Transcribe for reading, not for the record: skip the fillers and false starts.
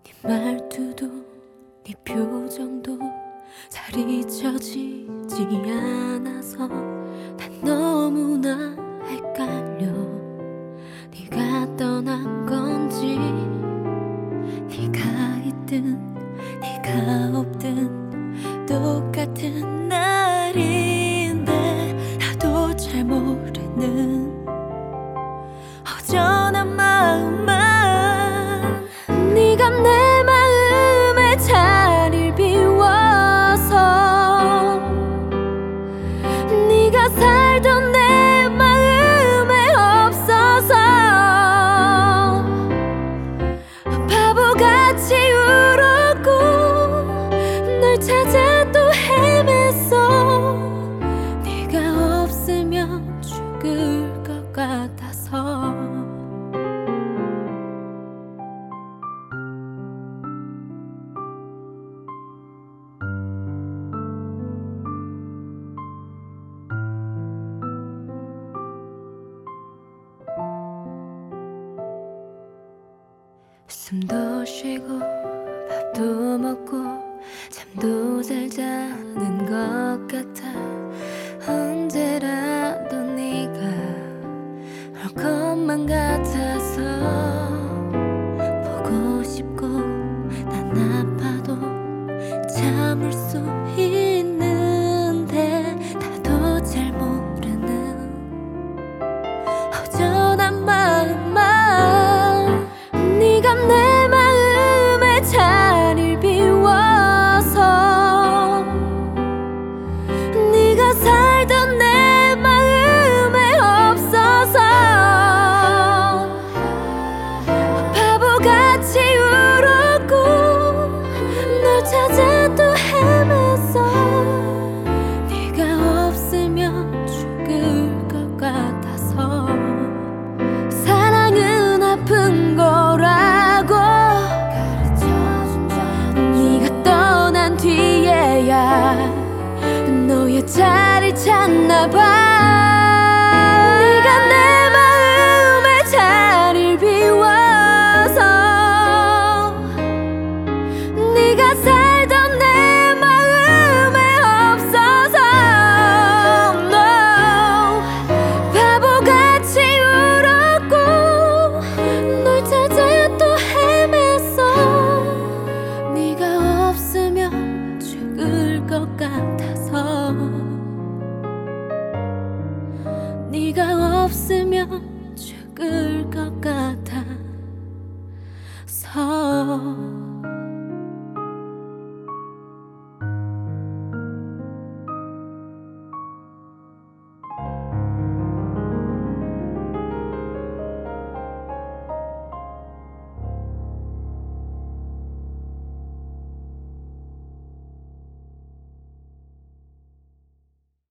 네 말투도 네 표정도 잘 잊혀지지 않아서 난 너무나 헷갈려. 네가 떠난 건지 네가 있든 네가 없든 똑같은 날인데 나도 잘 모르는 허전한 마음만 네가 내 마음에 자리를 비워서 네가 살던 내 마음에 없어서 바보같이 울었고 널 찾아 또 헤맸어. 네가 없으면 죽을 것 같아서. 숨도 쉬고 밥도 먹고 잠도 잘 자는 것 같아. 언제라도 네가 올 것만 같아서 보고 싶고 난 아파도 참을 수 있는데 나도 잘 모르는 허전한 마음만 네가 내 마음에 자리를 비워서 네가 살던 내 마음에 없어서 바보같이 울었고 널 찾아 또 헤맸어. 네가 없으면 죽을 것 같아서. 사랑은 아픈 거라고 네가 떠난 뒤에야 너의 자리를 찾나 봐. 네가 내 마음에 자리를 비워서 네가 살던 내 마음에 없어서 no. 바보같이 울었고 널 찾아 또 헤맸어. 네가 없으면 죽을 것 같아서. 네가 없으면